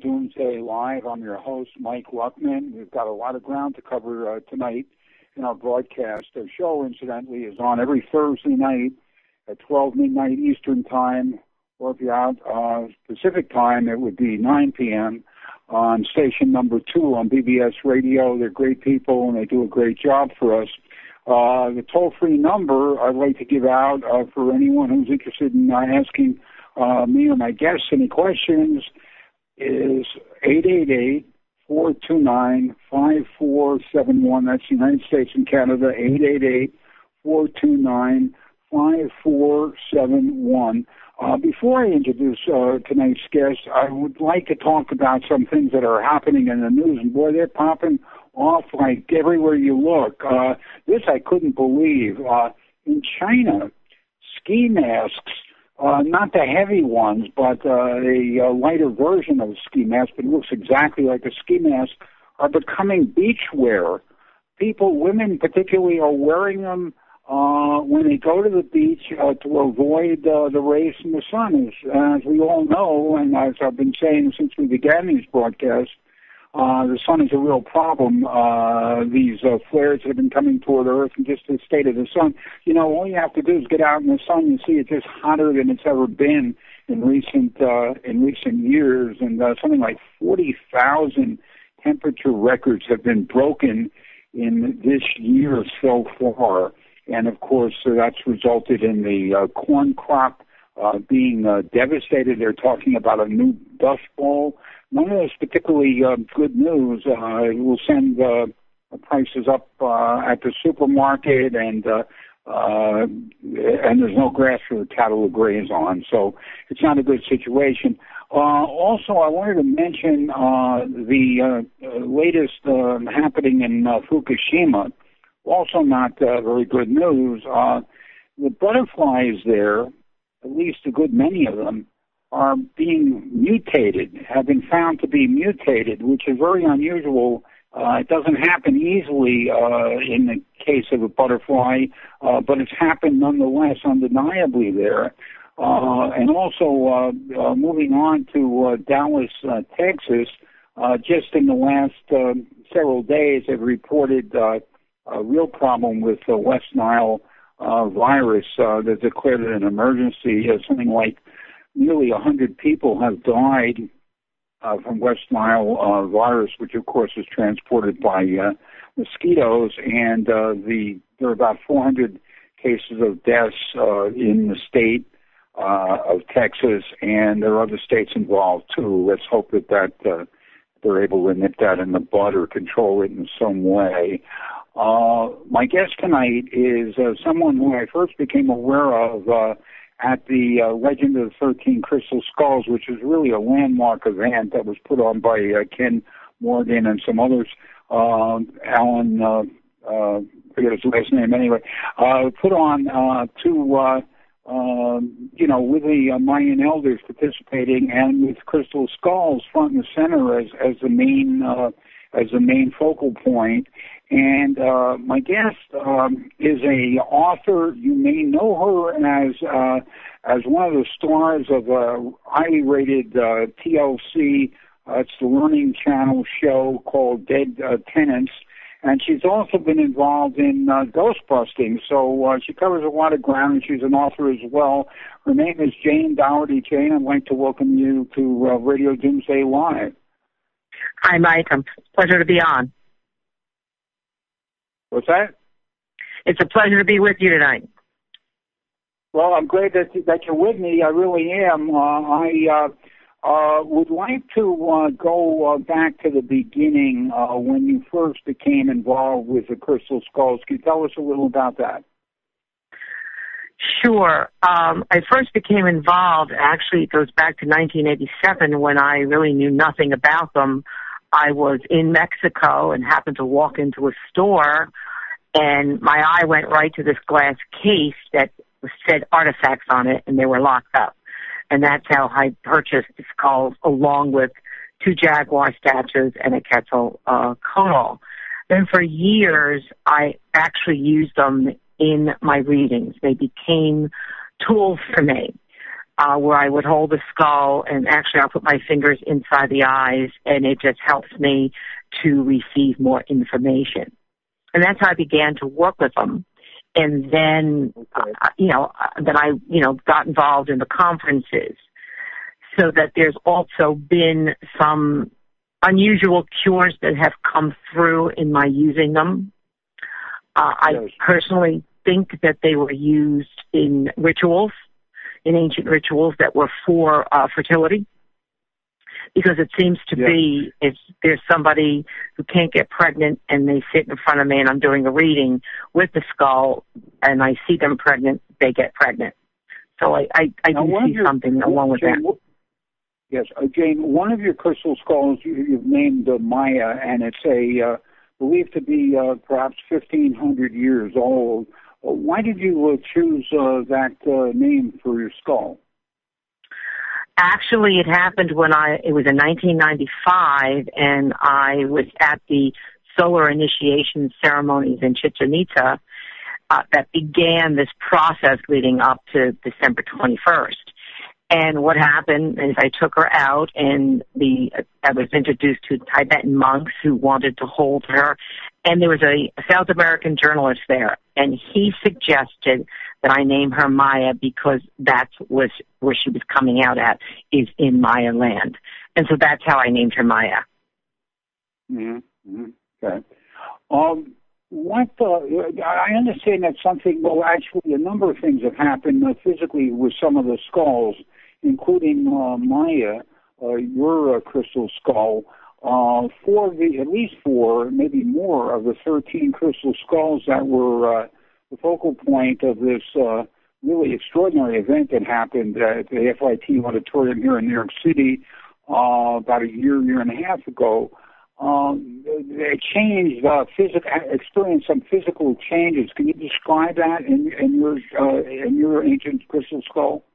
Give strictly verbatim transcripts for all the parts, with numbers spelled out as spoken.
Doomsday Live. I'm your host, Mike Luckman. We've got a lot of ground to cover uh, tonight in our broadcast. Our show, incidentally, is on every Thursday night at twelve midnight Eastern Time, or if you're out uh, Pacific Time, it would be nine p.m. on station number two on B B S Radio. They're great people, and they do a great job for us. Uh, the toll-free number I'd like to give out uh, for anyone who's interested in uh, asking uh, me or my guests any questions is eight eight eight, four two nine, five four seven one. That's the United States and Canada, eight eight eight, four two nine, five four seven one. Uh, before I introduce uh, tonight's guest, I would like to talk about some things that are happening in the news, and boy, they're popping off like everywhere you look. Uh, this I couldn't believe. Uh, in China, ski masks, uh, not the heavy ones, but uh, a, a lighter version of a ski mask, but it looks exactly like a ski mask, are becoming beach wear. People, women particularly, are wearing them uh, when they go to the beach uh, to avoid uh, the rays from the sun. As, as we all know, and as I've been saying since we began these broadcasts, Uh, the sun is a real problem. Uh, these uh, flares that have been coming toward Earth, and just the state of the sun. You know, all you have to do is get out in the sun and see it's just hotter than it's ever been in recent uh, in recent years, and uh, something like forty thousand temperature records have been broken in this year so far. And of course, uh, that's resulted in the uh, corn crop uh, being uh, devastated. They're talking about a new dust bowl. None of this particularly uh, good news. Uh, it will send uh, prices up uh, at the supermarket, and uh, uh, and there's no grass for the cattle to graze on. So it's not a good situation. Uh, also, I wanted to mention uh, the uh, latest uh, happening in uh, Fukushima. Also not uh, very good news. Uh, the butterflies there, at least a good many of them, are being mutated, have been found to be mutated, which is very unusual. Uh, it doesn't happen easily uh, in the case of a butterfly, uh, but it's happened nonetheless, undeniably there. Uh, and also, uh, uh, moving on to uh, Dallas, uh, Texas, uh, just in the last uh, several days, they've reported uh, a real problem with the West Nile uh, virus uh, that declared it an emergency. Uh, something like nearly one hundred people have died uh, from West Nile uh, virus, which of course is transported by uh, mosquitoes, and uh, the there are about four hundred cases of deaths uh, in the state uh, of Texas, and there are other states involved too. Let's hope that that uh, they're able to nip that in the bud or control it in some way. Uh, my guest tonight is uh, someone who I first became aware of uh, at the uh, Legend of the thirteen Crystal Skulls, which is really a landmark event that was put on by uh, Ken Morgan and some others. Uh, Alan, uh, uh, I forget his last name anyway, uh, put on uh, to, uh, uh, you know, with the uh, Mayan elders participating and with Crystal Skulls front and center as, as the main uh, as the main focal point. And uh, my guest um, is a author. You may know her as uh, as one of the stars of a highly rated uh, T L C. Uh, it's the Learning Channel show called Dead uh, Tenants. And she's also been involved in uh, ghost busting. So uh, she covers a lot of ground, and she's an author as well. Her name is Jane Dougherty. Jane, I'd like to welcome you to uh, Radio Doomsday Live. Hi, Mike. It's a pleasure to be on. What's that? It's a pleasure to be with you tonight. Well, I'm glad that that you're with me. I really am. Uh, I uh, uh, would like to uh, go uh, back to the beginning uh, when you first became involved with the Crystal Skulls. Can you tell us a little about that? Sure. Um, I first became involved, actually it goes back to nineteen eighty-seven when I really knew nothing about them. I was in Mexico and happened to walk into a store, and my eye went right to this glass case that said artifacts on it, and they were locked up. And that's how I purchased the skulls, along with two jaguar statues and a Quetzalcoatl. Then for years, I actually used them in my readings. They became tools for me. uh, where I would hold the skull, and actually I'll put my fingers inside the eyes, and it just helps me to receive more information. And that's how I began to work with them. And then, okay. uh, you know, uh, then I, you know, got involved in the conferences, so that there's also been some unusual cures that have come through in my using them. Uh, yes. I personally think that they were used in rituals, in ancient rituals that were for uh, fertility, because it seems to yes. be if there's somebody who can't get pregnant and they sit in front of me and I'm doing a reading with the skull and I see them pregnant, they get pregnant. So I, I, I do see your, something along with Jane, that. Yes, uh, Jane, one of your crystal skulls you, you've named uh, Maya, and it's a uh, believed to be uh, perhaps fifteen hundred years old. Uh, why did you uh, choose uh, that uh, name for your skull? Actually, it happened when I, it was in nineteen ninety-five, and I was at the solar initiation ceremonies in Chichen Itza uh, that began this process leading up to December twenty-first. And what happened is I took her out, and the I was introduced to Tibetan monks who wanted to hold her. And there was a, a South American journalist there, and he suggested that I name her Maya because that's was where she was coming out at, is in Maya land. And so that's how I named her Maya. Mm-hmm. Okay. Um, what uh, I understand that something, well, actually a number of things have happened uh, physically with some of the skulls, including uh, Maya, uh, your uh, crystal skull. Uh, four of the, at least four, maybe more of the thirteen crystal skulls that were uh, the focal point of this uh, really extraordinary event that happened at the F I T Auditorium here in New York City uh, about a year, year and a half ago. Um, they changed, uh, physical, experienced some physical changes. Can you describe that in, in your uh, in your ancient crystal skull?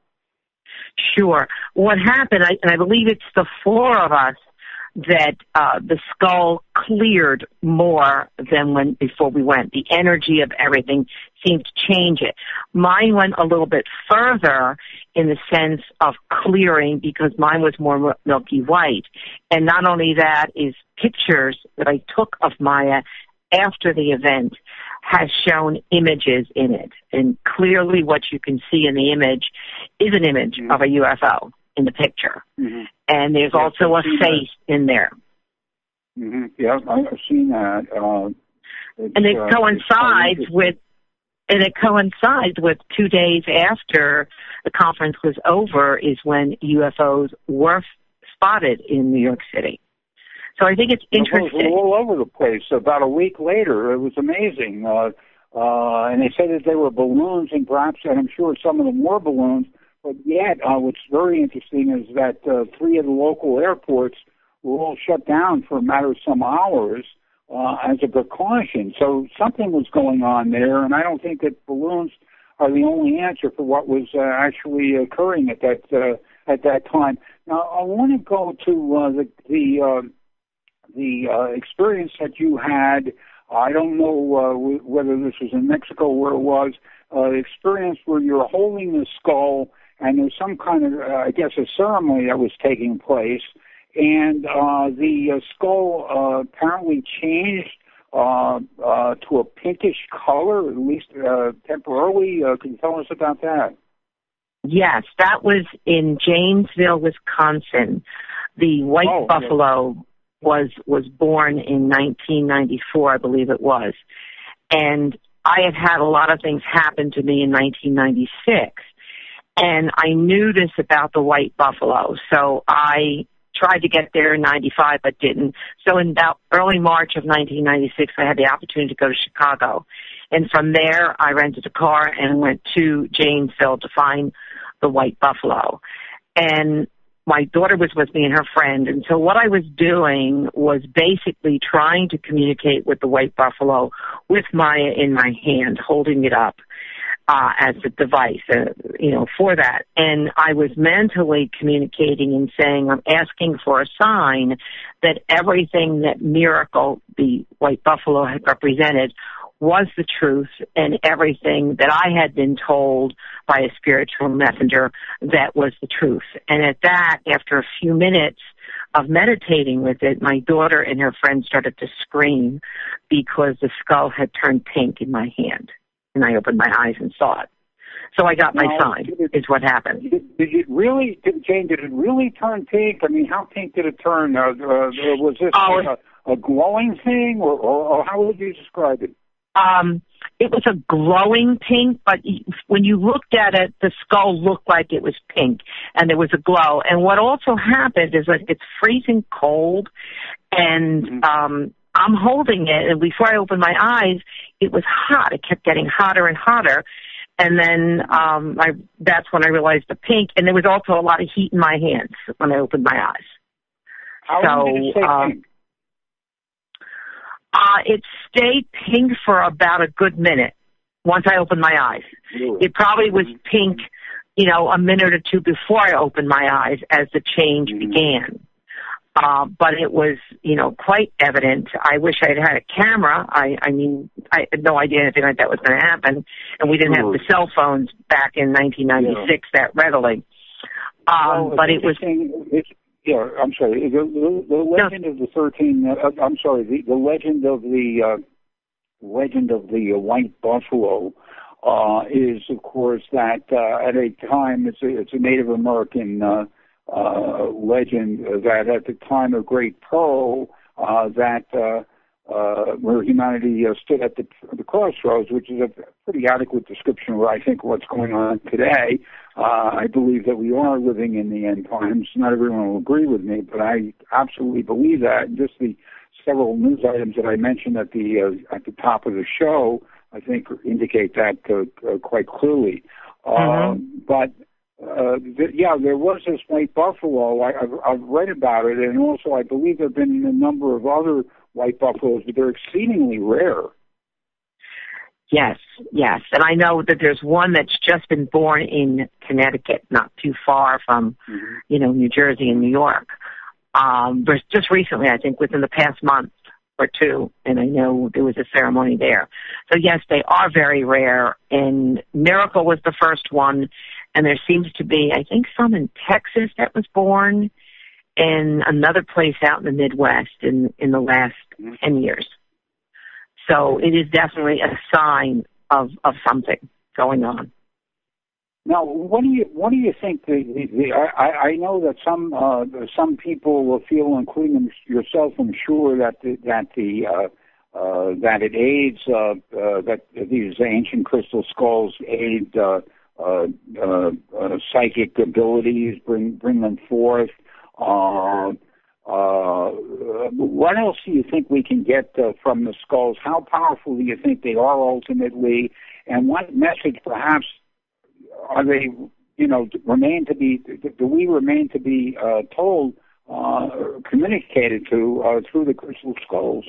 Sure. What happened, I, and I believe it's the four of us, that uh, the skull cleared more than when before we went. The energy of everything seemed to change it. Mine went a little bit further in the sense of clearing because mine was more milky white. And not only that, is pictures that I took of Maya after the event has shown images in it. And clearly what you can see in the image is an image mm-hmm. of a U F O in the picture. Mm-hmm. And there's yes, also I've a face that. in there. Mm-hmm. Yeah, I've seen that. Uh, and it uh, coincides with, and it coincides with two days after the conference was over is when U F Os were spotted in New York City. So I think it's interesting. It was all over the place. About a week later, it was amazing. Uh, uh, and they said that they were balloons, and perhaps, and I'm sure some of them were balloons, but yet uh, what's very interesting is that uh, three of the local airports were all shut down for a matter of some hours uh, as a precaution. So something was going on there, and I don't think that balloons are the only answer for what was uh, actually occurring at that uh, at that time. Now, I want to go to uh, the the uh, the uh, experience that you had. I don't know uh, w- whether this was in Mexico where it was, uh, experience where you're holding the skull and there's some kind of, uh, I guess, a ceremony that was taking place, and uh, the uh, skull uh, apparently changed uh, uh, to a pinkish color, at least uh, temporarily. Uh, can you tell us about that? Yes, that was in Janesville, Wisconsin. The white oh, buffalo yeah. was was born in nineteen ninety-four, I believe it was. And I had had a lot of things happen to me in nineteen ninety-six. And I knew this about the white buffalo, so I tried to get there in ninety-five but didn't. So in about early March of nineteen ninety-six, I had the opportunity to go to Chicago. And from there, I rented a car and went to Janesville to find the white buffalo. And my daughter was with me and her friend. And so what I was doing was basically trying to communicate with the white buffalo with Maya in my hand, holding it up. Uh, as a device, uh, you know, for that. And I was mentally communicating and saying, I'm asking for a sign that everything that miracle the white buffalo had represented was the truth and everything that I had been told by a spiritual messenger that was the truth. And at that, after a few minutes of meditating with it, my daughter and her friend started to scream because the skull had turned pink in my hand. And I opened my eyes and saw it. So I got my now, sign, it, is what happened. Did, did it really, did, Jane, did it really turn pink? I mean, how pink did it turn? Uh, uh, was this oh, like a, a glowing thing, or, or, or how would you describe it? Um, it was a glowing pink, but when you looked at it, the skull looked like it was pink, and there was a glow. And what also happened is that it's freezing cold, and mm-hmm. um, I'm holding it, and before I opened my eyes, it was hot. It kept getting hotter and hotter, and then um, I, that's when I realized the pink, and there was also a lot of heat in my hands when I opened my eyes. How so, long did it stay um, pink? Uh, it stayed pink for about a good minute once I opened my eyes. Really? It probably was pink, you know, a minute or two before I opened my eyes as the change mm-hmm. began. Uh, but it was, you know, quite evident. I wish I had had a camera. I, I mean, I had no idea anything like that was going to happen. And we didn't sure. have the cell phones back in nineteen ninety-six yeah. that readily. Um, well, but it was... It's, Yeah, I'm sorry. The, the, the legend no. of the thirteen. Uh, I'm sorry. The, the legend of the uh, legend of the uh, white buffalo uh, is, of course, that uh, at a time it's a, it's a Native American uh, uh, legend that at the time of Great Pearl, uh, that uh, uh, where humanity uh, stood at the, the crossroads, which is a pretty adequate description of, I think, what's going on today. Uh, I believe that we are living in the end times. Not everyone will agree with me, but I absolutely believe that. And just the several news items that I mentioned at the uh, at the top of the show, I think, indicate that uh, uh, quite clearly. Mm-hmm. Uh, but uh, th- yeah, there was this white buffalo. I, I've, I've read about it, and also I believe there have been a number of other white buffaloes, but they're exceedingly rare. Yes, yes. And I know that there's one that's just been born in Connecticut, not too far from, mm-hmm. you know, New Jersey and New York. Um, but just recently, I think within the past month or two, and I know there was a ceremony there. So yes, they are very rare. And Miracle was the first one, and there seems to be, I think, some in Texas that was born, and another place out in the Midwest in, in the last mm-hmm. ten years. So it is definitely a sign of, of something going on. Now, what do you what do you think? The, the, the I, I know that some uh, some people will feel, including yourself, I'm sure, that the, that the uh, uh, that it aids uh, uh, that these ancient crystal skulls aid uh, uh, uh, uh, psychic abilities, bring bring them forth. Uh, Uh, what else do you think we can get uh, from the skulls? How powerful do you think they are ultimately? And what message, perhaps, are they, you know, remain to be, do we remain to be uh, told, uh, communicated to uh, through the crystal skulls?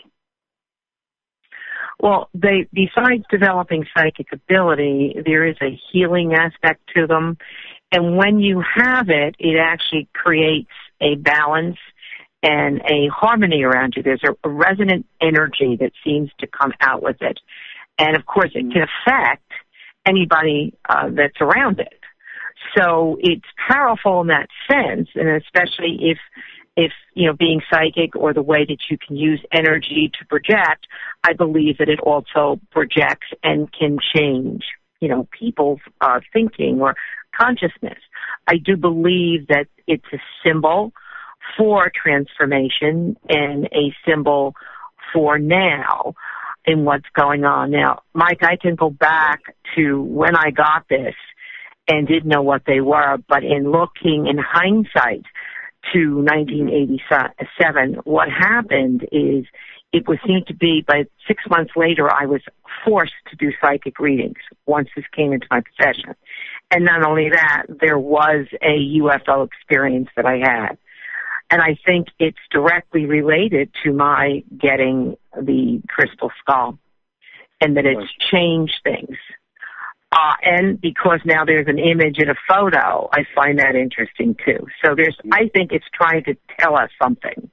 Well, they, besides developing psychic ability, there is a healing aspect to them. And when you have it, it actually creates a balance and a harmony around you. There's a, a resonant energy that seems to come out with it. And, of course, it can affect anybody uh, that's around it. So it's powerful in that sense, and especially if, if, you know, being psychic or the way that you can use energy to project, I believe that it also projects and can change, you know, people's uh, thinking or consciousness. I do believe that it's a symbol for transformation and a symbol for now in what's going on. Now, Mike, I can go back to when I got this and didn't know what they were, but in looking in hindsight to nineteen eighty-seven, what happened is it was seen to be, by six months later, I was forced to do psychic readings once this came into my possession. And not only that, there was a U F O experience that I had. And I think it's directly related to my getting the crystal skull and that it's changed things. Uh, and because now there's an image and a photo, I find that interesting too. So there's, I think it's trying to tell us something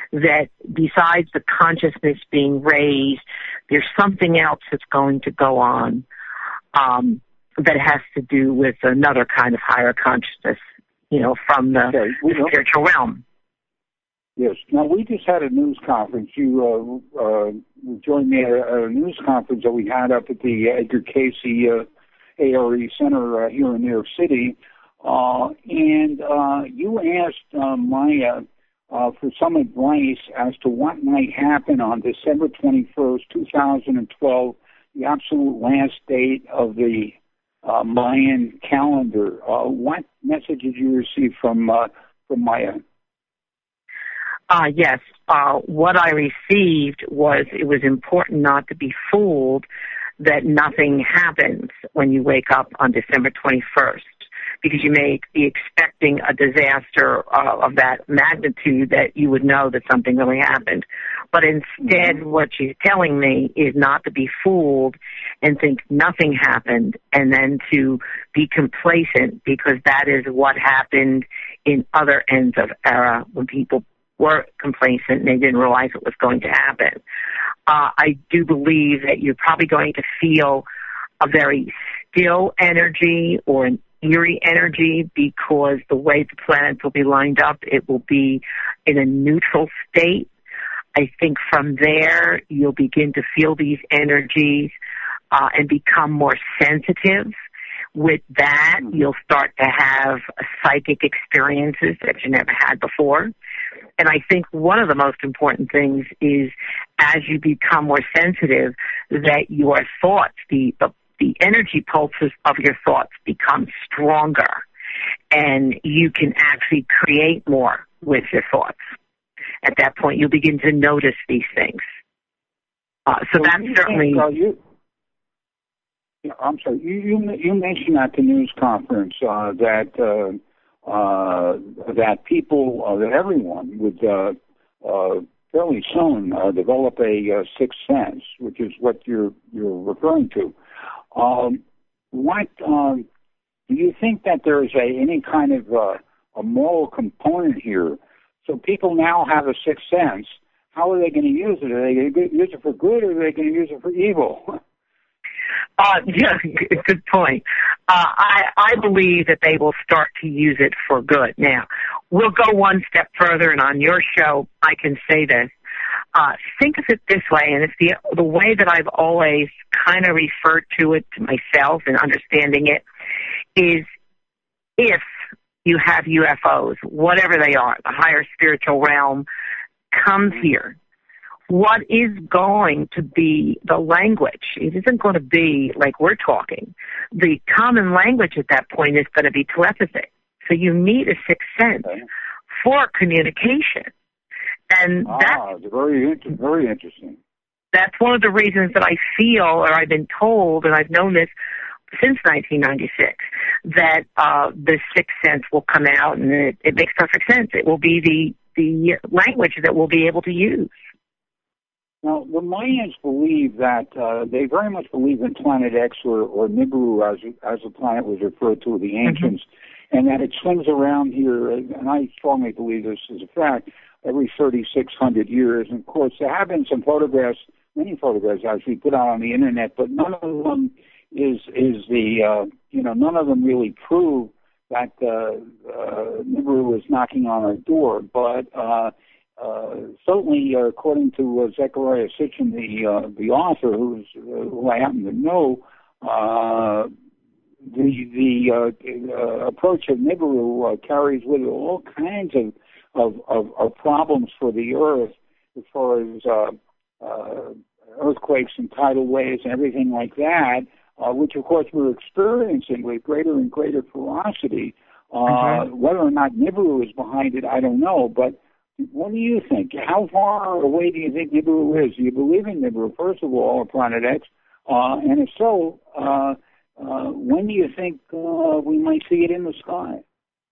that besides the consciousness being raised, there's something else that's going to go on um, that has to do with another kind of higher consciousness, you know, from the, okay. the spiritual realm. Yes. Now, we just had a news conference. You uh, uh, joined me at a, a news conference that we had up at the Edgar Casey uh, A R E Center uh, here in New York City. Uh, and uh, you asked uh, Maya uh, for some advice as to what might happen on December twenty-first, two thousand twelve, the absolute last date of the uh, Mayan calendar. Uh, what message did you receive from, uh, from Maya? Uh, yes. Uh, what I received was it was important not to be fooled that nothing happens when you wake up on December twenty-first, because you may be expecting a disaster uh, of that magnitude that you would know that something really happened. But instead, mm-hmm. what she's telling me is not to be fooled and think nothing happened, and then to be complacent, because that is what happened in other ends of era when people were complacent and they didn't realize it was going to happen. Uh, I do believe that you're probably going to feel a very still energy or an eerie energy, because the way the planets will be lined up, it will be in a neutral state. I think from there, you'll begin to feel these energies uh, and become more sensitive. With that, you'll start to have psychic experiences that you never had before. And I think one of the most important things is, as you become more sensitive, that your thoughts, the, the, the energy pulses of your thoughts become stronger, and you can actually create more with your thoughts. At that point, you'll begin to notice these things. Uh, so, so that's certainly... Think, uh, you, I'm sorry, you, you, you mentioned at the news conference uh, that... Uh, Uh, that people, uh, that everyone would uh, uh, fairly soon uh, develop a uh, sixth sense, which is what you're you're referring to. Um, what um, do you think that there is a any kind of uh, a moral component here? So people now have a sixth sense. How are they going to use it? Are they going to use it for good, or are they going to use it for evil? Uh, yeah, good point. Uh, I, I believe that they will start to use it for good. Now, we'll go one step further, and on your show, I can say this. Uh, think of it this way, and it's the, the way that I've always kind of referred to it to myself and understanding it, is if you have U F Os, whatever they are, the higher spiritual realm comes here, what is going to be the language? It isn't going to be like we're talking. The common language at that point is going to be telepathy. So you need a sixth sense okay. for communication. And ah, that's very, very interesting. That's one of the reasons that I feel, or I've been told, and I've known this since nineteen ninety-six, that uh, the sixth sense will come out, and it, it makes perfect sense. It will be the, the language that we'll be able to use. Now, the Mayans believe that, uh, they very much believe in Planet X, or, or Nibiru, as as the planet was referred to, the ancients, mm-hmm. and that it swings around here, and I strongly believe this is a fact, every thirty-six hundred years. And, of course, there have been some photographs, many photographs actually put out on the Internet, but none of them is, is the, uh, you know, none of them really prove that uh, uh, Nibiru is knocking on our door. But, uh, Uh, certainly, uh, according to uh, Zechariah Sitchin, the uh, the author, who's uh, who I happen to know, uh, the the uh, uh, approach of Nibiru uh, carries with it all kinds of, of of of problems for the Earth, as far as uh, uh, earthquakes and tidal waves and everything like that, uh, which of course we're experiencing with greater and greater ferocity. Uh, mm-hmm. Whether or not Nibiru is behind it, I don't know, but what do you think? How far away do you think Nibiru is? Do you believe in Nibiru, first of all, or Planet X? Uh, and if so, uh, uh, when do you think uh, we might see it in the sky?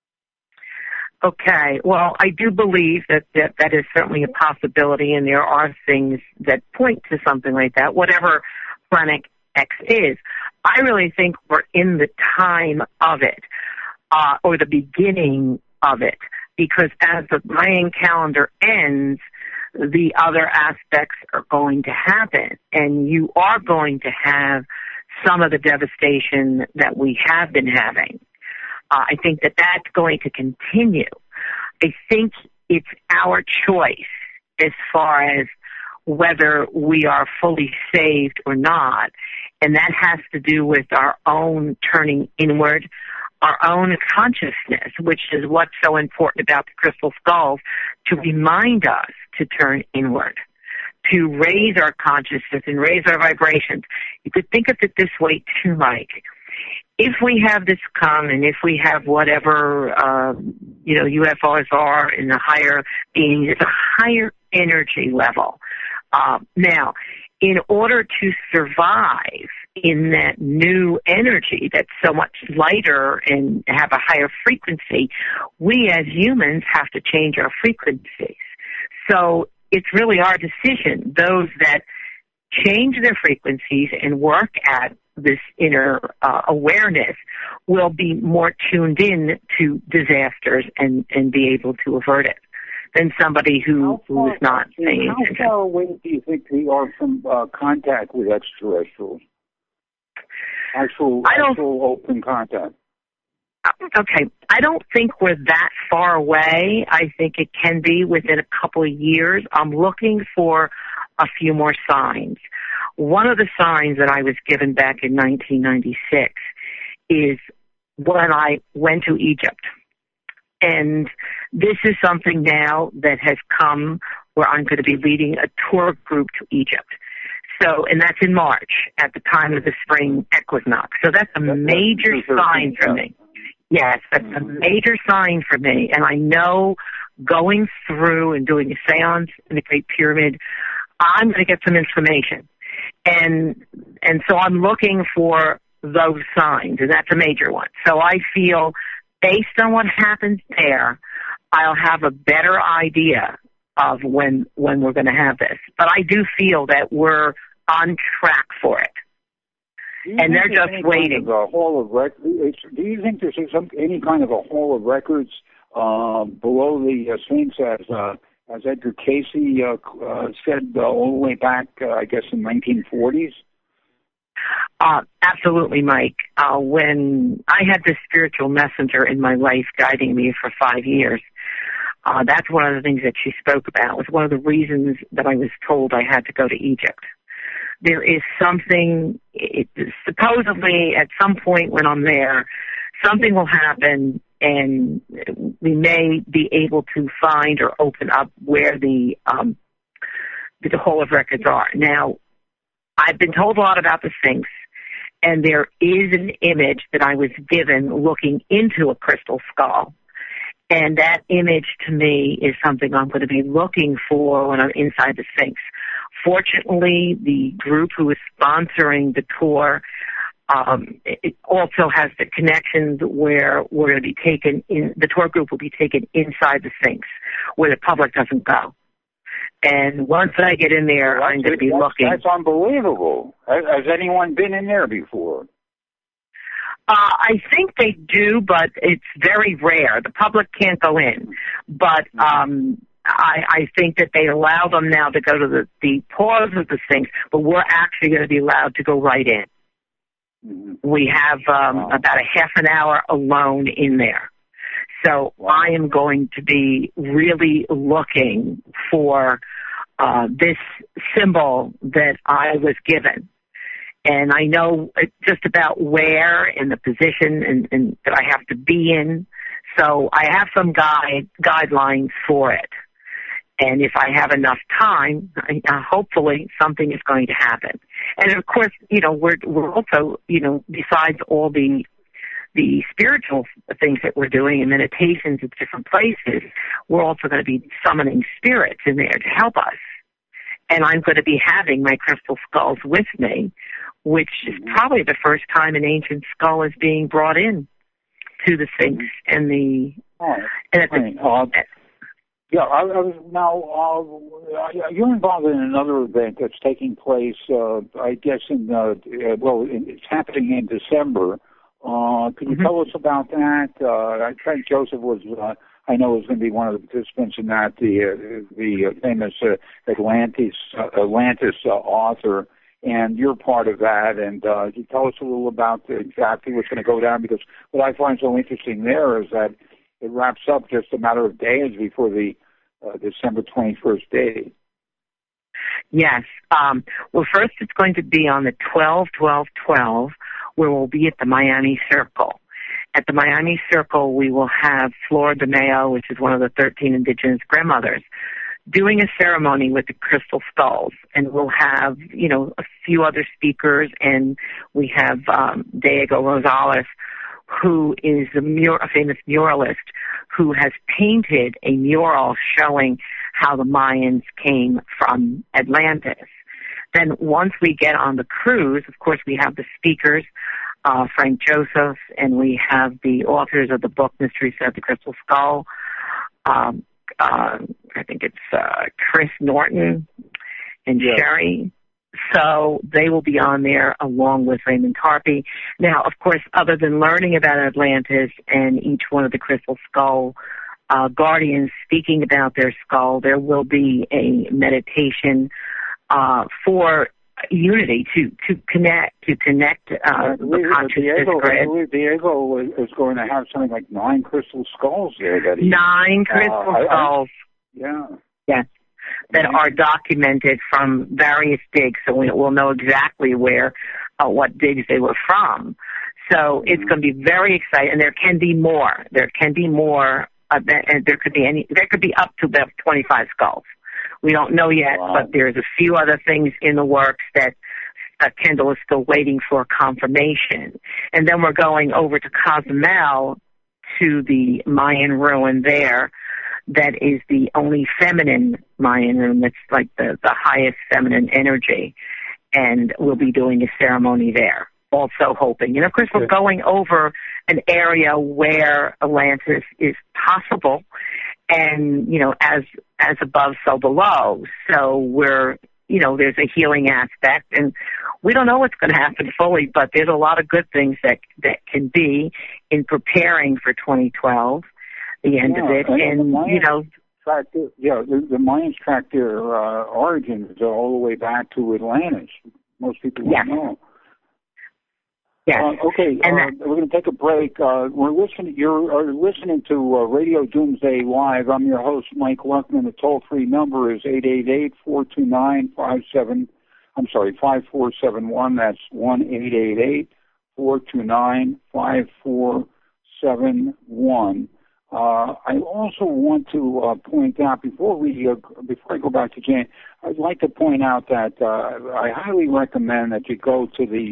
Okay. Well, I do believe that, that that is certainly a possibility, and there are things that point to something like that, whatever Planet X is. I really think we're in the time of it, uh, or the beginning of it. Because as the Mayan calendar ends, the other aspects are going to happen, and you are going to have some of the devastation that we have been having. Uh, I think that that's going to continue. I think it's our choice as far as whether we are fully saved or not, and that has to do with our own turning inward, our own consciousness, which is what's so important about the crystal skulls, to remind us to turn inward, to raise our consciousness and raise our vibrations. You could think of it this way too, Mike. If we have this come, and if we have whatever, uh, you know, U F Os are in the higher being, it's a higher energy level. Uh, now, in order to survive in that new energy that's so much lighter and have a higher frequency, we as humans have to change our frequencies. So it's really our decision. Those that change their frequencies and work at this inner uh, awareness will be more tuned in to disasters and, and be able to avert it than somebody who, who is not paying attention. How far away do you think we are from uh, contact with extraterrestrials? Actual, actual open contact. Okay. I don't think we're that far away. I think it can be within a couple of years. I'm looking for a few more signs. One of the signs that I was given back in nineteen ninety-six is when I went to Egypt. And this is something now that has come where I'm going to be leading a tour group to Egypt. So, and that's in March at the time of the spring equinox. So that's a that's major sign for me. Yes, that's mm-hmm. a major sign for me. And I know going through and doing a seance in the Great Pyramid, I'm going to get some information. And, and so I'm looking for those signs, and that's a major one. So I feel based on what happens there, I'll have a better idea of when, when we're going to have this. But I do feel that we're on track for it. And they're just waiting. Kind of a hall of rec- do you think there's some, any kind of a hall of records uh, below the uh, Sphinx, as uh, as Edgar Casey uh, uh, said uh, all the way back, uh, I guess, in nineteen forties? Uh, absolutely, Mike. Uh, when I had this spiritual messenger in my life guiding me for five years, uh, that's one of the things that she spoke about. It was one of the reasons that I was told I had to go to Egypt. There is something, it, supposedly at some point when I'm there, something will happen and we may be able to find or open up where the, um, the Hall of Records are. Now, I've been told a lot about the Sphinx, and there is an image that I was given looking into a crystal skull. And that image to me is something I'm going to be looking for when I'm inside the Sphinx. Fortunately, the group who is sponsoring the tour um, it also has the connections where we're going to be taken in, the tour group will be taken inside the Sphinx, where the public doesn't go. And once I get in there, well, I'm going to be that's, looking. That's unbelievable. Has, has anyone been in there before? Uh, I think they do, but it's very rare. The public can't go in. But um, I, I think that they allow them now to go to the, the pause of the Sphinx, but we're actually going to be allowed to go right in. Mm-hmm. We have um, wow. about a half an hour alone in there. So wow. I am going to be really looking for uh, this symbol that I was given. And I know just about where and the position and, and that I have to be in. So I have some guide guidelines for it. And if I have enough time, uh, hopefully something is going to happen. And of course, you know, we're we're also, you know, besides all the the spiritual things that we're doing and meditations at different places, we're also going to be summoning spirits in there to help us. And I'm going to be having my crystal skulls with me, which is probably the first time an ancient skull is being brought in to the Sphinx and the oh, and at the, right. uh, yeah. I, I was now uh, you're involved in another event that's taking place. Uh, I guess in uh, well, it's happening in December. Uh, can you mm-hmm. tell us about that? Uh, I think Joseph was uh, I know is going to be one of the participants in that, the uh, the famous uh, Atlantis uh, Atlantis uh, author, and you're part of that. And uh, can you tell us a little about exactly what's going to go down? Because what I find so interesting there is that it wraps up just a matter of days before the uh, December twenty-first date. Yes. Um, well, first it's going to be on the twelve twelve twelve, where we'll be at the Miami Circle. At the Miami Circle, we will have Flora de Mayo, which is one of the thirteen indigenous grandmothers, doing a ceremony with the crystal skulls. And we'll have, you know, a few other speakers, and we have um, Diego Rosales, who is a, mur- a famous muralist who has painted a mural showing how the Mayans came from Atlantis. Then once we get on the cruise, of course, we have the speakers, uh, Frank Joseph, and we have the authors of the book Mysteries of the Crystal Skull. Um, uh, I think it's uh, Chris Norton and yeah. Sherry. So they will be on there along with Raymond Tarpey. Now, of course, other than learning about Atlantis and each one of the Crystal Skull uh, guardians speaking about their skull, there will be a meditation uh, for unity, to, to connect, to connect uh, the consciousness Diego, grid. I believe Diego is going to have something like nine crystal skulls there. That he, Nine crystal uh, skulls. I, I, yeah. Yes. That are documented from various digs, so we, we'll know exactly where, uh, what digs they were from. So mm-hmm. it's going to be very exciting, and there can be more. There can be more, uh, and there could be any. There could be up to about twenty-five skulls. We don't know yet, wow. but there's a few other things in the works that uh, Kendall is still waiting for confirmation. And then we're going over to Cozumel, to the Mayan ruin there. That is the only feminine Mayan room. That's like the, the highest feminine energy. And we'll be doing a ceremony there, also hoping. And, of course, we're going over an area where Atlantis is possible and, you know, as as above, so below. So we're, you know, there's a healing aspect. And we don't know what's going to happen fully, but there's a lot of good things that, that can be in preparing for twenty twelve. The end yeah, of it, and, and Mayans you know, track their, yeah, the, the Mayans track their uh, origins all the way back to Atlantis. Most people don't yes. know. Yes. Uh, okay, and uh, that, we're going to take a break. Uh, we're listening. You're are listening to uh, Radio Doomsday Live. I'm your host, Mike Luckman. The toll-free number is eight eight eight, four two nine, five seven. I'm sorry, five four seven one. That's one eight eight eight, four two nine, five four seven one. Uh, I also want to uh, point out before we uh, before I go back to Jane, I'd like to point out that uh, I highly recommend that you go to the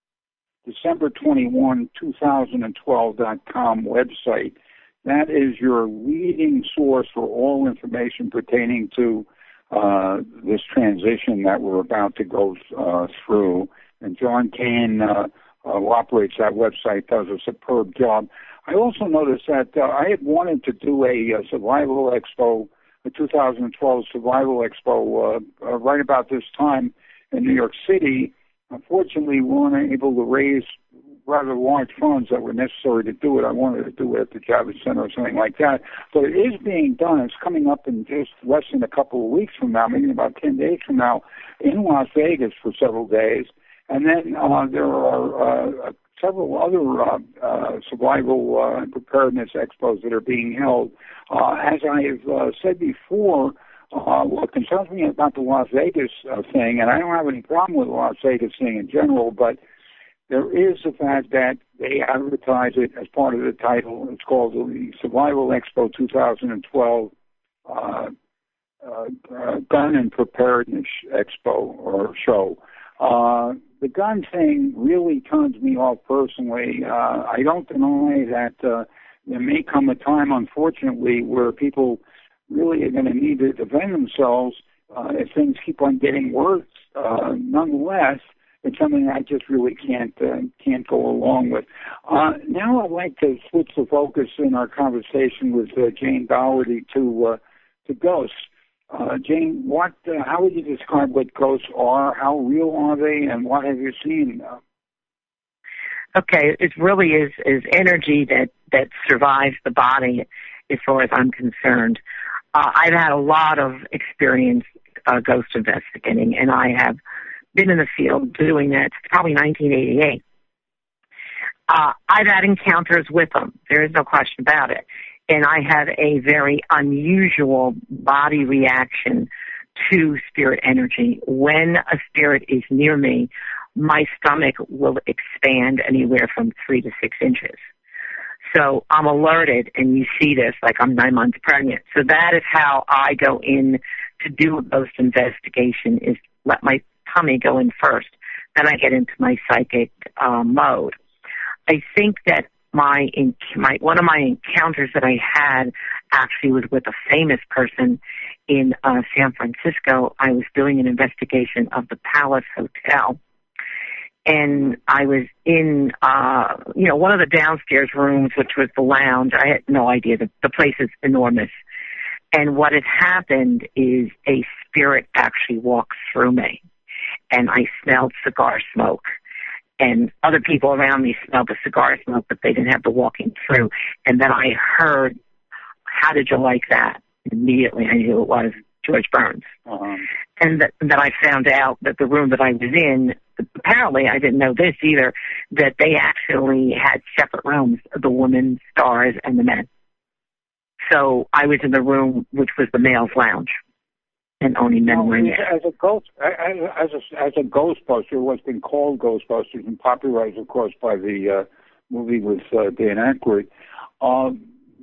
December twenty-first, twenty twelve dot com website. That is your leading source for all information pertaining to uh, this transition that we're about to go uh, through. And John Kane, uh, uh, who operates that website, does a superb job. I also noticed that uh, I had wanted to do a, a survival expo, a two thousand twelve survival expo, uh, uh, right about this time in New York City. Unfortunately, we weren't able to raise rather large funds that were necessary to do it. I wanted to do it at the Javits Center or something like that. But it is being done. It's coming up in just less than a couple of weeks from now, maybe about ten days from now, in Las Vegas for several days. And then uh, there are uh, several other uh, uh, survival uh, and preparedness expos that are being held. Uh, as I have uh, said before, uh, what concerns me about the Las Vegas uh, thing, and I don't have any problem with the Las Vegas thing in general, but there is the fact that they advertise it as part of the title. It's called the Survival Expo twenty twelve uh, uh, uh, Gun and Preparedness Expo or show. Uh, the gun thing really turns me off personally. Uh, I don't deny that uh, there may come a time, unfortunately, where people really are going to need to defend themselves uh, if things keep on getting worse. Uh, nonetheless, it's something I just really can't uh, can't go along with. Uh, now I'd like to switch the focus in our conversation with uh, Jane Dougherty to uh, to ghosts. Uh, Jane, what? Uh, how would you describe what ghosts are? How real are they, and what have you seen? Uh, okay, it really is is energy that that survives the body, as far as I'm concerned. Uh, I've had a lot of experience uh, ghost investigating, and I have been in the field doing that since probably nineteen eighty-eight. Uh, I've had encounters with them. There is no question about it. And I have a very unusual body reaction to spirit energy. When a spirit is near me, my stomach will expand anywhere from three to six inches. So I'm alerted, and you see this like I'm nine months pregnant. So that is how I go in to do a ghost investigation, is let my tummy go in first. Then I get into my psychic uh, mode. I think that my, my one of my encounters that I had actually was with a famous person in uh, San Francisco. I was doing an investigation of the Palace Hotel, and I was in, uh, you know, one of the downstairs rooms, which was the lounge. I had no idea. The, the place is enormous. And what had happened is a spirit actually walked through me, and I smelled cigar smoke. And other people around me smelled the cigar smoke, but they didn't have the walking through. And then I heard, "How did you like that?" Immediately I knew it was George Burns. Uh-huh. And that, then I found out that the room that I was in, apparently I didn't know this either, that they actually had separate rooms, the women stars and the men. So I was in the room which was the male's lounge, and only men well, were in there. As a ghost, as a as a Ghostbuster, what's been called Ghostbusters and popularized, of course, by the uh, movie with uh, Dan Aykroyd. Um,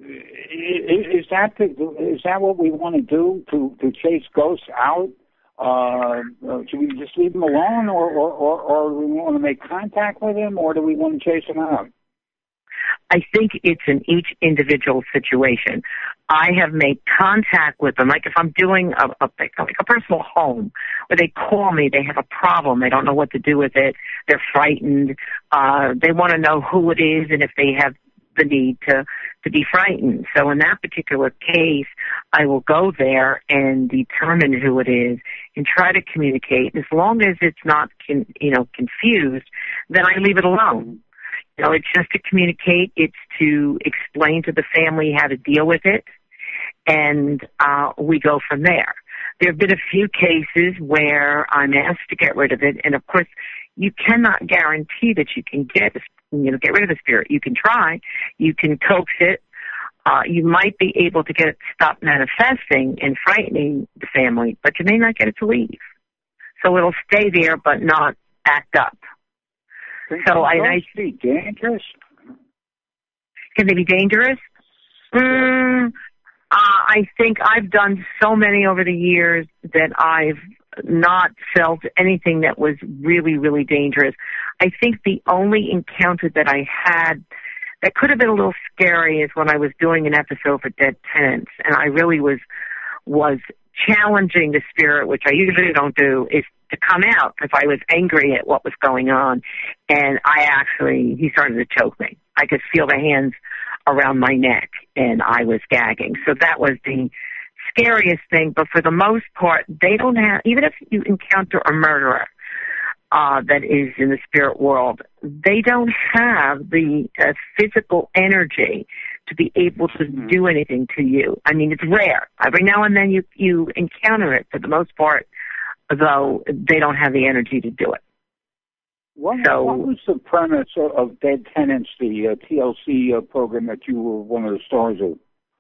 is that the, is that what we want to do to to chase ghosts out? Uh, should we just leave them alone, or or, or, or do we want to make contact with them, or do we want to chase them out? I think it's in each individual situation. I have made contact with them, like if I'm doing a, a, like a personal home, where they call me, they have a problem, they don't know what to do with it, they're frightened, uh, they want to know who it is and if they have the need to, to be frightened. So in that particular case, I will go there and determine who it is and try to communicate. As long as it's not, con, you know, confused, then I leave it alone. You know, it's just to communicate. It's to explain to the family how to deal with it, and uh, we go from there. There have been a few cases where I'm asked to get rid of it, and of course, you cannot guarantee that you can get, you know, get rid of the spirit. You can try. You can coax it. Uh, you might be able to get it to stop manifesting and frightening the family, but you may not get it to leave. So it'll stay there, but not act up. Can so I, I be dangerous? Can they be dangerous? Mm, uh, I think I've done so many over the years that I've not felt anything that was really, really dangerous. I think the only encounter that I had that could have been a little scary is when I was doing an episode for Dead Tenants, and I really was was challenging the spirit, which I usually don't do, is to come out if I was angry at what was going on. And I actually, he started to choke me. I could feel the hands around my neck, and I was gagging. So that was the scariest thing. But for the most part, they don't have, even if you encounter a murderer uh, that is in the spirit world, they don't have the uh, physical energy to be able to mm-hmm. do anything to you. I mean, it's rare. Every now and then you, you encounter it. For the most part, though, they don't have the energy to do it. What, so, what was the premise of, of Dead Tenants, the uh, T L C uh, program that you were one of the stars of?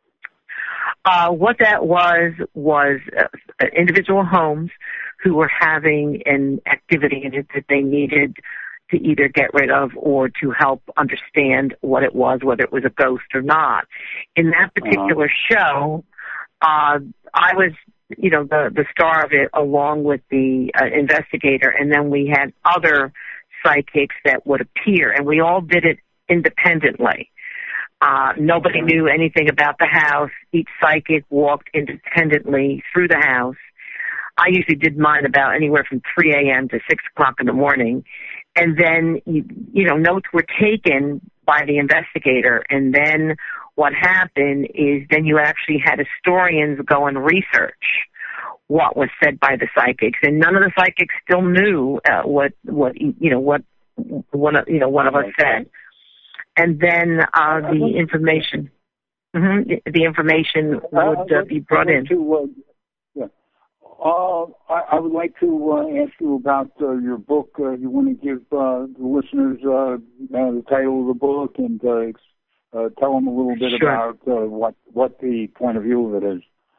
Uh, what that was, was uh, individual homes who were having an activity in it that they needed to either get rid of or to help understand what it was, whether it was a ghost or not. In that particular uh-huh. show, uh, I was, you know, the, the star of it along with the uh, investigator, and then we had other psychics that would appear, and we all did it independently. Uh, nobody knew anything about the house. Each psychic walked independently through the house. I usually did mine about anywhere from three a.m. to six o'clock in the morning. And then, you, you know, notes were taken by the investigator. And then what happened is then you actually had historians go and research what was said by the psychics. And none of the psychics still knew uh, what, what, you know, what one of, you know, one of us said. And then uh, the information. Mm-hmm. The, the information would uh, be brought in. To, uh, yeah. uh, I, I would like to uh, ask you about uh, your book. Uh, you want to give uh, the listeners uh, uh, the title of the book and uh, uh, tell them a little bit Sure. about uh, what what the point of view of it is.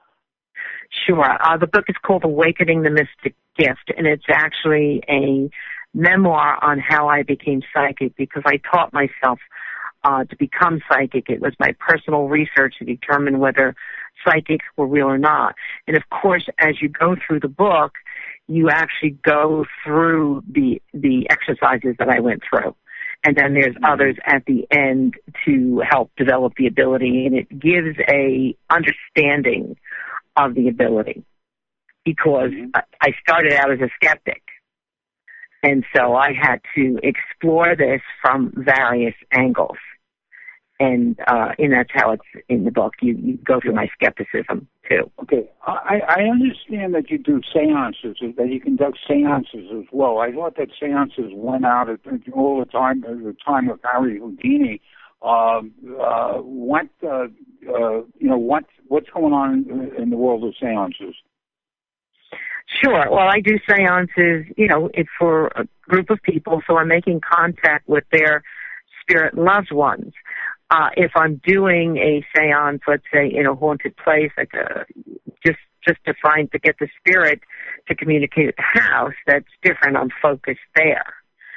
Sure. Uh, the book is called Awakening the Mystic Gift, and it's actually a memoir on how I became psychic, because I taught myself uh, to become psychic. It was my personal research to determine whether psychics were real or not. And of course, as you go through the book, you actually go through the the exercises that I went through. And then there's mm-hmm. others at the end to help develop the ability, and it gives a understanding of the ability, because mm-hmm. I started out as a skeptic. And so I had to explore this from various angles. And, uh, and that's how it's in the book. You, you go through my skepticism, too. Okay. I, I understand that you do seances, that you conduct seances as well. I thought that seances went out at, all the time, at the time of Harry Houdini. Uh, uh, what, uh, uh, you know, what, what's going on in, in the world of seances? Sure. Well, I do seances, you know, it's for a group of people, so I'm making contact with their spirit loved ones. Uh, if I'm doing a seance, let's say, in a haunted place, like a, just just to find, to get the spirit to communicate with the house, that's different. I'm focused there.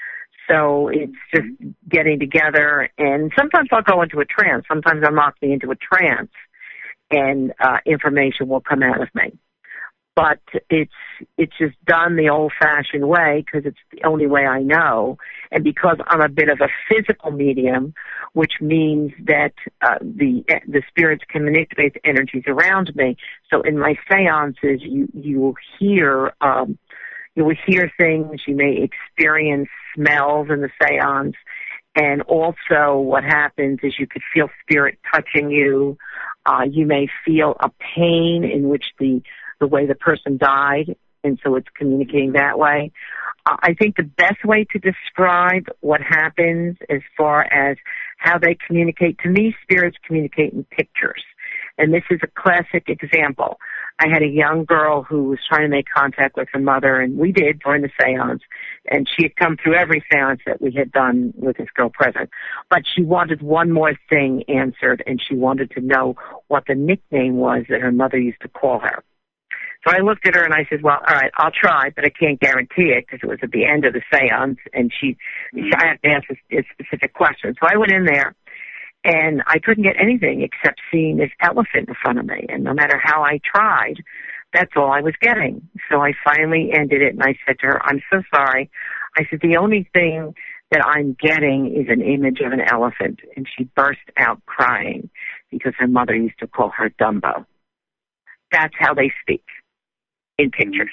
So it's just getting together, and sometimes I'll go into a trance. Sometimes I'll knock me into a trance, and uh, information will come out of me. But it's it's just done the old-fashioned way, because it's the only way I know, and because I'm a bit of a physical medium, which means that uh, the the spirits can manipulate the energies around me. So in my seances, you you will hear um, you will hear things. You may experience smells in the seance, and also what happens is you could feel spirit touching you. Uh, you may feel a pain in which the the way the person died, and so it's communicating that way. Uh, I think the best way to describe what happens as far as how they communicate, to me, spirits communicate in pictures. And this is a classic example. I had a young girl who was trying to make contact with her mother, and we did during the seance, and she had come through every seance that we had done with this girl present. But she wanted one more thing answered, and she wanted to know what the nickname was that her mother used to call her. So I looked at her and I said, well, all right, I'll try, but I can't guarantee it, because it was at the end of the seance, and she, she I had to ask a, a specific question. So I went in there, and I couldn't get anything except seeing this elephant in front of me. And no matter how I tried, that's all I was getting. So I finally ended it, and I said to her, I'm so sorry. I said, the only thing that I'm getting is an image of an elephant. And she burst out crying because her mother used to call her Dumbo. That's how they speak. In pictures.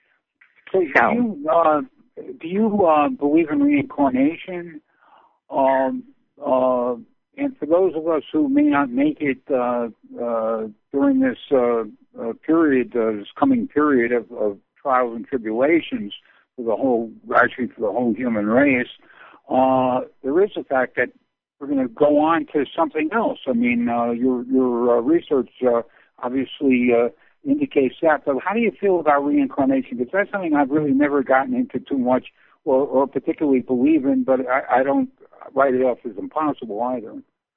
So, so do you, uh, do you uh, believe in reincarnation? Um, uh, and for those of us who may not make it uh, uh, during this uh, uh, period, uh, this coming period of, of trials and tribulations for the whole, actually for the whole human race, uh, there is the fact that we're going to go on to something else. I mean, uh, your your uh, research uh, obviously uh, indicates that. So how do you feel about reincarnation? Because that's something I've really never gotten into too much or, or particularly believe in, but I, I don't write it off as impossible either.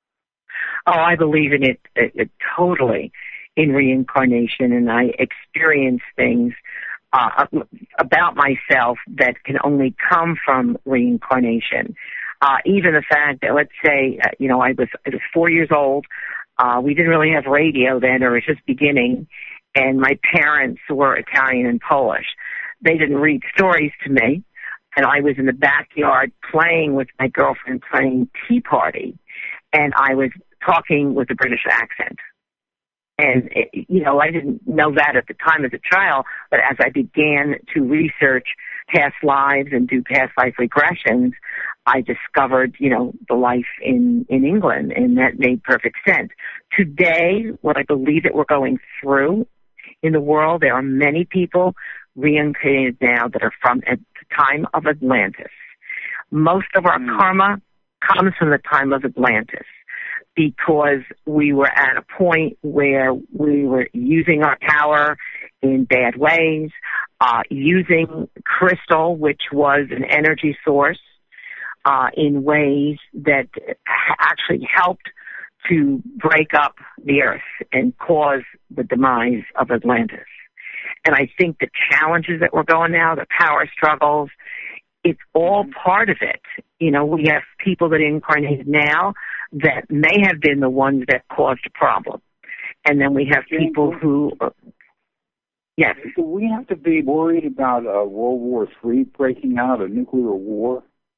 Oh, I believe in it, it, it totally, in reincarnation, and I experience things uh, about myself that can only come from reincarnation. Uh, even the fact that, let's say, uh, you know, I was, I was four years old. Uh, we didn't really have radio then, or it was just beginning. And my parents were Italian and Polish. They didn't read stories to me, and I was in the backyard playing with my girlfriend, playing Tea Party, and I was talking with a British accent. And, it, you know, I didn't know that at the time as a child, but as I began to research past lives and do past life regressions, I discovered, you know, the life in, in England, and that made perfect sense. Today, what I believe that we're going through in the world, there are many people reincarnated now that are from at the time of Atlantis. Most of our mm. karma comes from the time of Atlantis. because we were at a point where we were using our power in bad ways, uh, using crystal, which was an energy source, uh, in ways that actually helped to break up the earth and cause the demise of Atlantis. And I think the challenges that we're going now, the power struggles, it's all part of it. You know, we have people that incarnated now that may have been the ones that caused a problem. And then we have people who, uh, yes. Do we have to be worried about uh, World War Three breaking out, a nuclear war?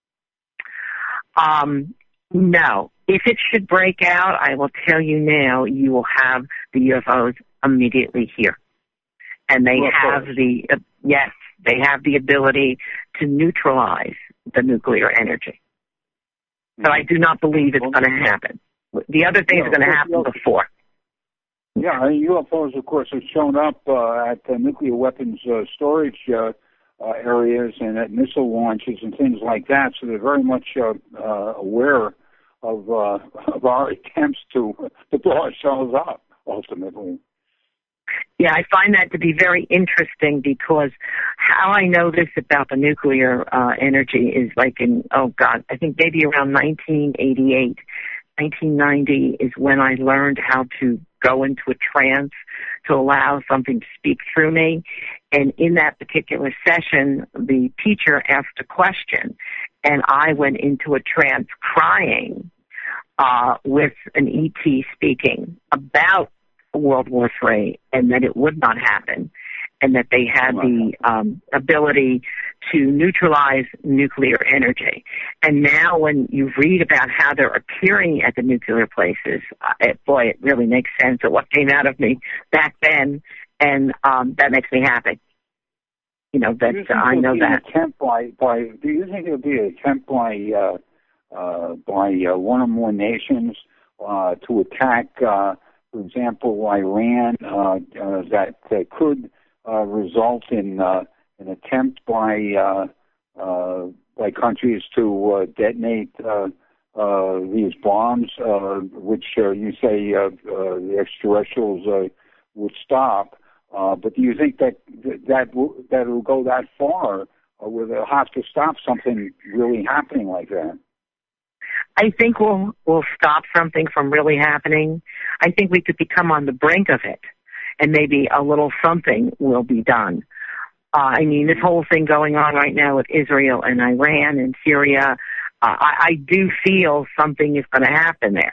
Um, no. If it should break out, I will tell you now, you will have the U F Os immediately here. And they well, have the, uh, yes, they have the ability to neutralize the nuclear energy. But I do not believe it's going to happen. The other things yeah, are going to happen before. Yeah, U F Os, of course, have shown up uh, at uh, nuclear weapons uh, storage uh, uh, areas and at missile launches and things like that, so they're very much uh, uh, aware of, uh, of our attempts to, to blow ourselves up, ultimately. Yeah, I find that to be very interesting because how I know this about the nuclear uh, energy is like in, oh God, I think maybe around nineteen eighty-eight, nineteen ninety is when I learned how to go into a trance to allow something to speak through me. And in that particular session, the teacher asked a question and I went into a trance crying uh, with an E T speaking about World War Three and that it would not happen and that they had the um, ability to neutralize nuclear energy. And now when you read about how they're appearing at the nuclear places, uh, it, boy, it really makes sense of what came out of me back then, and um, that makes me happy. You know, that uh, I know that. Attempt by, by, do you think it would be an attempt by, uh, uh, by uh, one or more nations uh, to attack uh, for example, Iran, uh, uh, that uh, could uh, result in uh, an attempt by uh, uh, by countries to uh, detonate uh, uh, these bombs, uh, which uh, you say uh, uh, the extraterrestrials uh, would stop. Uh, but do you think that that will, that will go that far, or will they have to stop something really happening like that? I think we'll, we'll stop something from really happening. I think we could become on the brink of it, and maybe a little something will be done. Uh, I mean, this whole thing going on right now with Israel and Iran and Syria, uh, I, I do feel something is going to happen there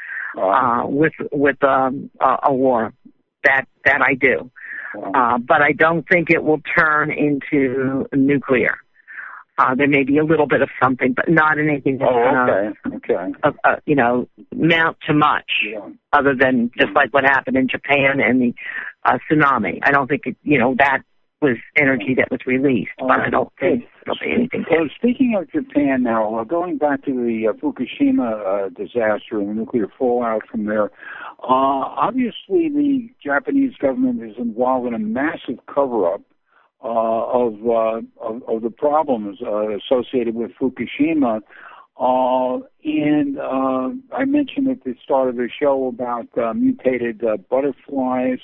uh, with with um, a, a war. That that I do, uh, but I don't think it will turn into nuclear. Uh, there may be a little bit of something, but not anything that's oh, going to, okay. okay. uh, uh, you know, mount to much. Yeah. Other than just like what happened in Japan and the uh, tsunami. I don't think it, you know, that was energy that was released, but uh, I don't think there'll be anything. So speaking of Japan now, uh, going back to the uh, Fukushima uh, disaster and the nuclear fallout from there, uh, obviously the Japanese government is involved in a massive cover-up Uh, of, uh, of of the problems uh, associated with Fukushima, uh, and uh, I mentioned at the start of the show about uh, mutated uh, butterflies,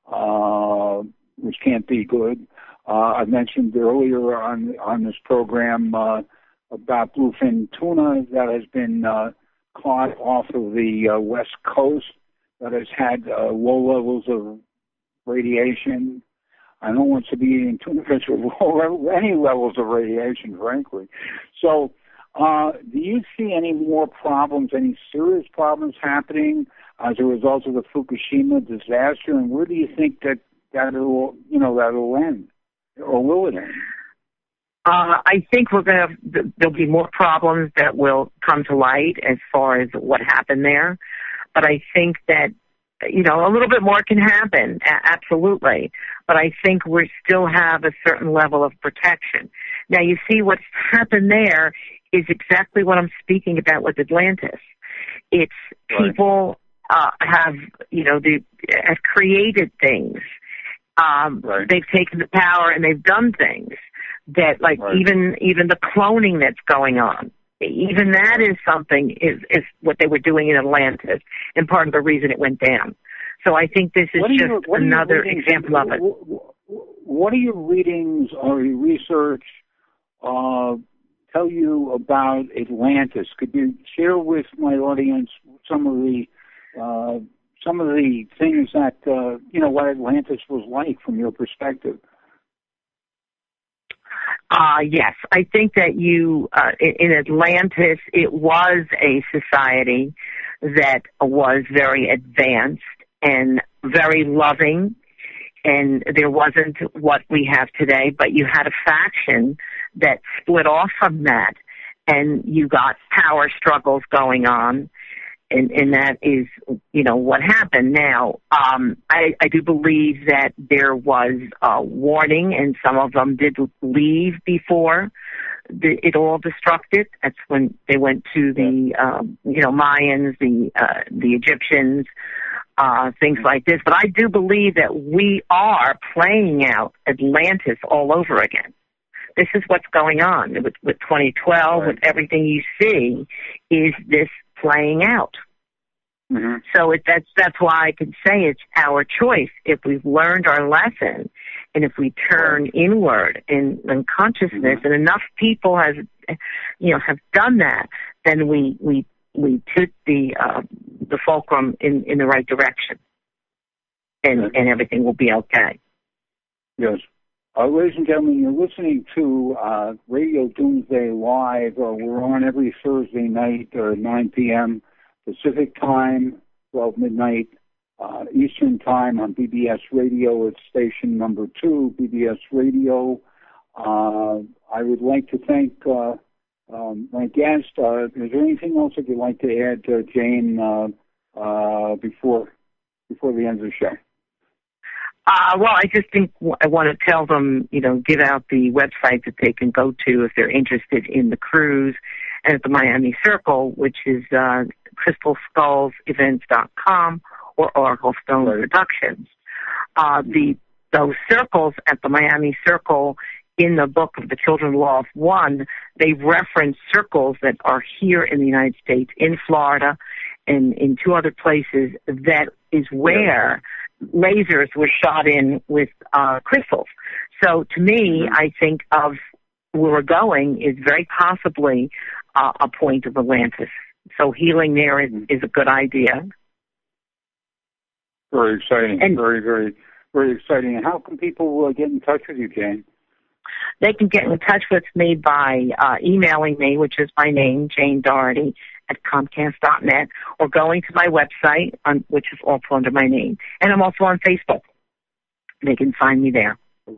uh, which can't be good. Uh, I mentioned earlier on on this program uh, about bluefin tuna that has been uh, caught off of the uh, west coast that has had uh, low levels of radiation. I don't want to be eating tuna fish with any levels of radiation, frankly. So, uh, do you see any more problems, any serious problems happening as a result of the Fukushima disaster? And where do you think that that will, you know, that will end, or will it end? Uh, I think we're going to. There'll be more problems that will come to light as far as what happened there, but I think that, you know, a little bit more can happen, absolutely. But I think we still have a certain level of protection. Now, you see what's happened there is exactly what I'm speaking about with Atlantis. It's right. people uh, have, you know, they have created things. Um, right. They've taken the power and they've done things that, like, right. even even the cloning that's going on. even that is something, is, is what they were doing in Atlantis, and part of the reason it went down. So I think this is just your, another example of it. What are your readings or your research uh, tell you about Atlantis? Could you share with my audience some of the uh, some of the things that, uh, you know, what Atlantis was like from your perspective? Uh, yes, I think that you, uh, in Atlantis, it was a society that was very advanced and very loving, and there wasn't what we have today, but you had a faction that split off from that, and you got power struggles going on, and, and that is, you know, what happened. Now, um, I, I do believe that there was a warning, and some of them did leave before the, it all destructed. That's when they went to the, um, you know, Mayans, the uh, the Egyptians, uh, things like this. But I do believe that we are playing out Atlantis all over again. This is what's going on with, with twenty twelve, right. With everything you see, is this playing out. Mm-hmm. So it, that's that's why I can say it's our choice. If we've learned our lesson, and if we turn right. inward in, in consciousness, mm-hmm. and enough people has, you know, have done that, then we we we took the uh, the fulcrum in, in the right direction, and yes. and everything will be okay. Yes. Uh, ladies and gentlemen, you're listening to uh, Radio Doomsday Live. Uh, we're on every Thursday night, uh, nine p.m. Pacific Time, twelve midnight uh, Eastern Time on B B S Radio. It's station number two, B B S Radio. Uh, I would like to thank uh, um, my guest. Uh, is there anything else that you'd like to add, uh, Jane, uh, uh, before before the end of the show? Uh, well, I just think I want to tell them, you know, give out the website that they can go to if they're interested in the cruise, and at the Miami Circle, which is uh, crystal skulls events dot com or Oracle Stone right. Productions. Uh, the those circles at the Miami Circle in the book of the Children Law of One, they reference circles that are here in the United States, in Florida, and in two other places. That is where lasers were shot in with uh, crystals. So to me, mm-hmm. I think of where we're going is very possibly uh, a point of Atlantis. So healing there is, is a good idea. Very exciting. And very, very, very exciting. And how can people uh, get in touch with you, Jane? They can get in touch with me by uh, emailing me, which is my name, Jane Doherty, at Comcast dot net, or going to my website, on, which is also under my name. And I'm also on Facebook. They can find me there.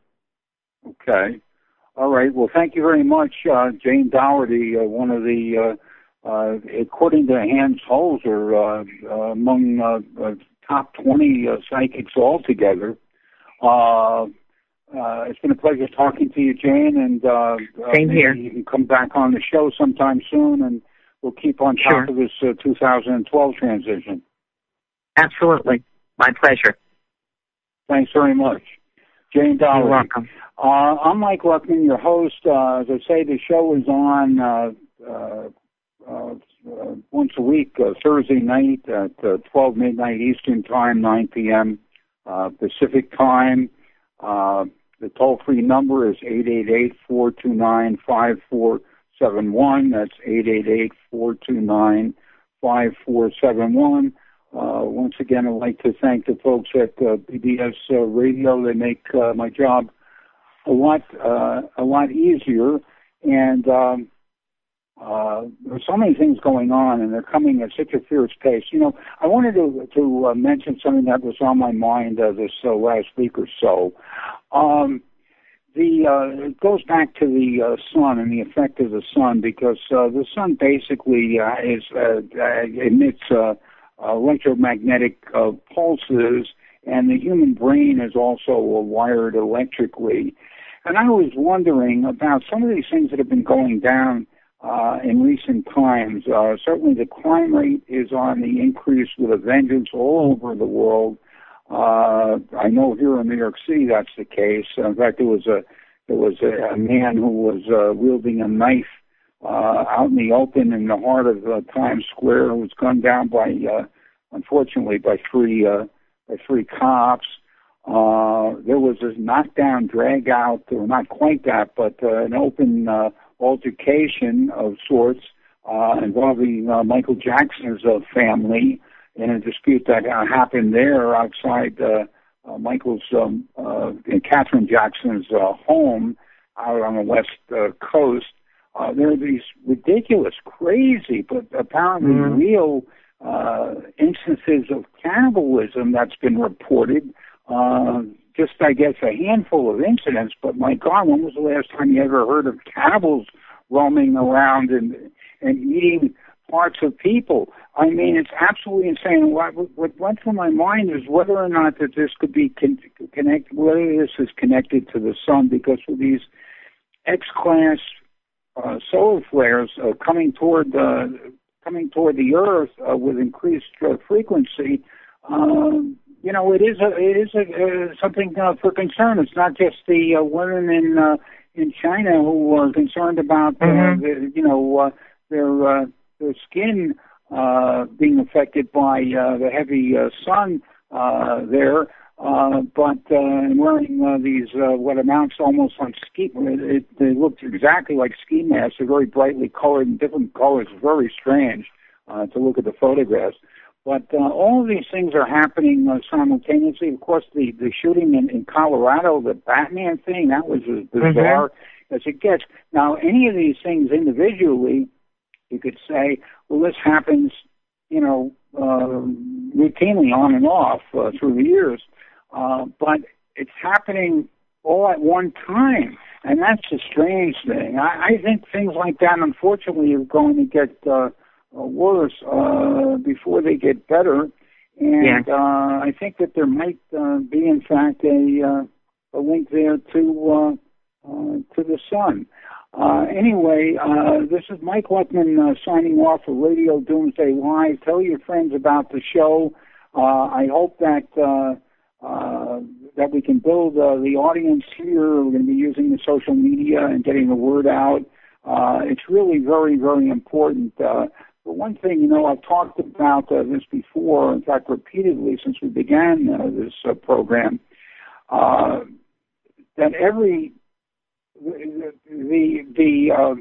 Okay. All right. Well, thank you very much, uh, Jane Doherty, uh, one of the, uh, uh, according to Hans Holzer, uh, uh, among uh, uh, top twenty uh, psychics altogether. Uh, uh, it's been a pleasure talking to you, Jane, and uh, Same uh, here. You can come back on the show sometime soon, and we'll keep on top sure. of this uh, two thousand twelve transition. Absolutely. My pleasure. Thanks very much. Jane Doherty. You're welcome. Uh, I'm Mike Luckman, your host. Uh, as I say, the show is on uh, uh, uh, uh, once a week, uh, Thursday night at uh, twelve midnight Eastern Time, nine p.m. Uh, Pacific Time. Uh, the toll-free number is eight eight eight, four two nine, five four seven one. That's eight eight eight, four two nine, five four seven one. Uh, once again, I'd like to thank the folks at uh, B B S uh, Radio. They make uh, my job a lot uh, a lot easier. And um, uh, there's so many things going on, and they're coming at such a fierce pace. You know, I wanted to to uh, mention something that was on my mind uh, this uh, last week or so. Um, The uh, it goes back to the uh, sun and the effect of the sun, because uh, the sun basically uh, is uh, emits uh, electromagnetic uh, pulses, and the human brain is also uh, wired electrically. And I was wondering about some of these things that have been going down uh, in recent times. Uh, certainly, the crime rate is on the increase with a vengeance all over the world. Uh, I know here in New York City that's the case. In fact, there was a there was a, a man who was uh, wielding a knife uh, out in the open in the heart of uh, Times Square. It was gunned down by, uh, unfortunately, by three uh, by three cops. Uh, there was this knockdown, drag out, or not quite that, but uh, an open uh, altercation of sorts uh, involving uh, Michael Jackson's uh, family in a dispute that uh, happened there outside uh, uh, Michael's um, uh, and Catherine Jackson's uh, home out on the west uh, coast. Uh, there are these ridiculous, crazy, but apparently mm-hmm. real uh, instances of cannibalism that's been reported. Uh, just, I guess, a handful of incidents, but my God, when was the last time you ever heard of cannibals roaming around and and eating parts of people? I mean, it's absolutely insane. What, what went through my mind is whether or not that this could be con- connected, whether this is connected to the sun, because with these X-class uh, solar flares uh, coming toward uh, coming toward the Earth uh, with increased uh, frequency. Um, You know, it is a, it is a, uh, something uh, for concern. It's not just the uh, women in uh, in China who are concerned about, uh, mm-hmm. the, you know, uh, their uh, their skin uh, being affected by uh, the heavy uh, sun uh, there, uh, but uh, wearing uh, these uh, what amounts almost like ski. It, it looked exactly like ski masks. They're very brightly colored in different colors. Very strange uh, to look at the photographs. But uh, all of these things are happening uh, simultaneously. Of course, the, the shooting in, in Colorado, the Batman thing, that was as bizarre mm-hmm. as it gets. Now, any of these things individually, you could say, well, this happens, you know, uh, routinely on and off uh, through the years. Uh, but it's happening all at one time, and that's a strange thing. I, I think things like that, unfortunately, are going to get Uh, Uh, worse uh, before they get better, and yeah. uh, I think that there might uh, be, in fact, a, uh, a link there to uh, uh, to the sun. Uh, anyway, uh, this is Mike Luckman uh, signing off for Radio Doomsday Live. Tell your friends about the show. Uh, I hope that uh, uh, that we can build uh, the audience here. We're going to be using the social media and getting the word out. Uh, it's really very, very important. Uh, But one thing, you know, I've talked about uh, this before, in fact, repeatedly since we began uh, this uh, program, uh, that every, the, the, the uh,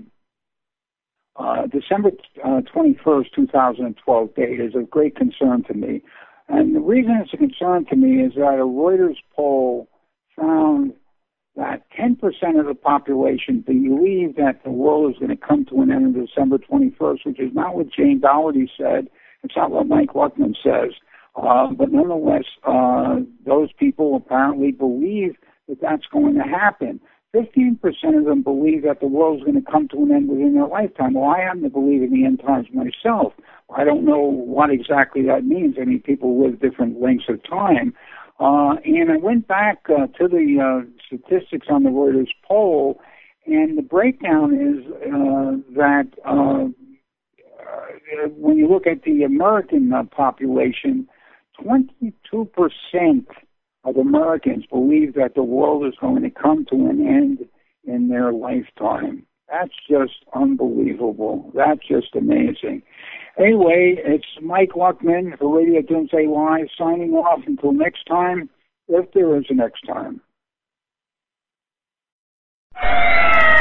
uh, December uh, twenty-first, twenty twelve date is of great concern to me. And the reason it's a concern to me is that a Reuters poll found that ten percent of the population believe that the world is going to come to an end on December twenty-first, which is not what Jane Dougherty said. It's not what Mike Luckman says. Uh, but nonetheless, uh, those people apparently believe that that's going to happen. fifteen percent of them believe that the world is going to come to an end within their lifetime. Well, I happen to believe in the end times myself. I don't know what exactly that means. I mean, people live different lengths of time. Uh, and I went back uh, to the uh, statistics on the Reuters poll, and the breakdown is uh, that uh, uh, when you look at the American uh, population, twenty-two percent of Americans believe that the world is going to come to an end in their lifetime. That's just unbelievable. That's just amazing. Anyway, it's Mike Luckman for Radio Doomsday Live, signing off until next time, if there is a next time.